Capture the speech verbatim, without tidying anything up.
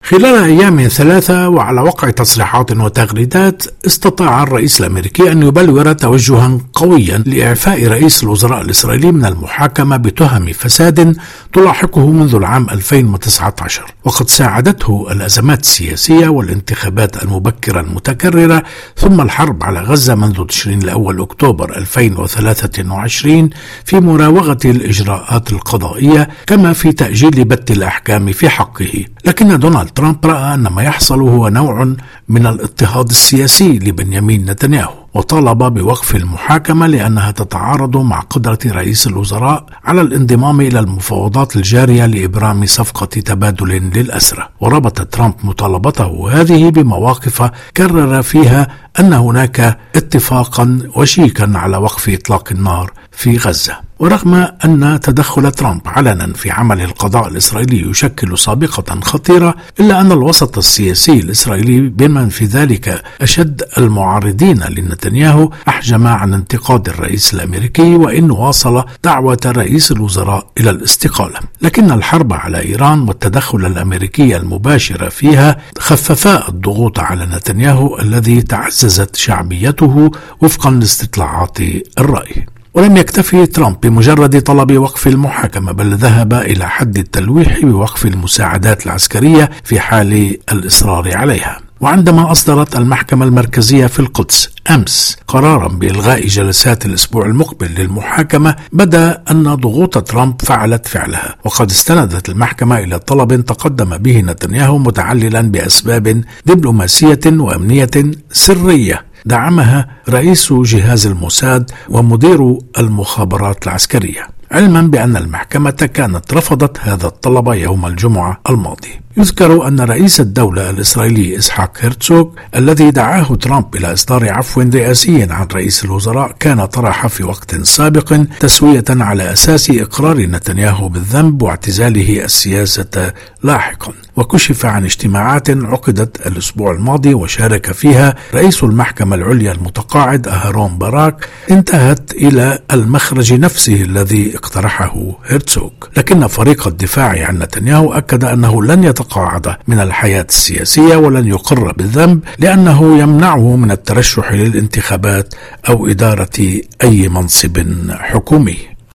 خلال أيام ثلاثة وعلى وقع تصريحات وتغريدات، استطاع الرئيس الأمريكي أن يبلور توجها قويا لإعفاء رئيس الوزراء الإسرائيلي من المحاكمة بتهم فساد تلاحقه منذ العام ألفين وتسعة عشر، وقد ساعدته الأزمات السياسية والانتخابات المبكرة المتكررة ثم الحرب على غزة منذ تشرين الأول أكتوبر ألفين وثلاثة وعشرين في مراوغة الإجراءات القضائية، كما في تأجيل بت الأحكام في حقه. لكن دونالد ترامب رأى أن ما يحصل هو نوع من الاضطهاد السياسي لبنيامين نتنياهو، وطالب بوقف المحاكمة لأنها تتعارض مع قدرة رئيس الوزراء على الانضمام إلى المفاوضات الجارية لإبرام صفقة تبادل للأسرى. وربط ترامب مطالبته هذه بمواقف كرر فيها أن هناك اتفاقا وشيكا على وقف إطلاق النار في غزة. ورغم أن تدخل ترامب علنا في عمل القضاء الإسرائيلي يشكل سابقة خطيرة، إلا أن الوسط السياسي الإسرائيلي بمن في ذلك أشد المعارضين لنتنياهو أحجم عن انتقاد الرئيس الأمريكي، وإن واصل دعوة رئيس الوزراء إلى الاستقالة. لكن الحرب على إيران والتدخل الأمريكي المباشر فيها خففا الضغوط على نتنياهو الذي تعززت شعبيته وفقا لاستطلاعات الرأي. ولم يكتفي ترامب بمجرد طلب وقف المحاكمة، بل ذهب إلى حد التلويح بوقف المساعدات العسكرية في حال الإصرار عليها. وعندما أصدرت المحكمة المركزية في القدس أمس قرارا بإلغاء جلسات الأسبوع المقبل للمحاكمة، بدا أن ضغوط ترامب فعلت فعلها، وقد استندت المحكمة إلى طلب تقدم به نتنياهو متعللا بأسباب دبلوماسية وأمنية سرية دعمها رئيس جهاز الموساد ومدير المخابرات العسكرية، علما بأن المحكمة كانت رفضت هذا الطلب يوم الجمعة الماضي. يذكر أن رئيس الدولة الإسرائيلي إسحاق هرتزوغ الذي دعاه ترامب إلى إصدار عفو رئاسي عن رئيس الوزراء كان طرح في وقت سابق تسوية على أساس إقرار نتنياهو بالذنب واعتزاله السياسة لاحقا. وكشف عن اجتماعات عقدت الأسبوع الماضي وشارك فيها رئيس المحكمة العليا المتقاعد أهرون باراك انتهت إلى المخرج نفسه الذي اقترحه هرتزوغ. لكن فريق الدفاع عن نتنياهو أكد أنه لن يتقاعد من الحياة السياسية ولن يقر بالذنب، لأنه يمنعه من الترشح للانتخابات أو إدارة أي منصب حكومي.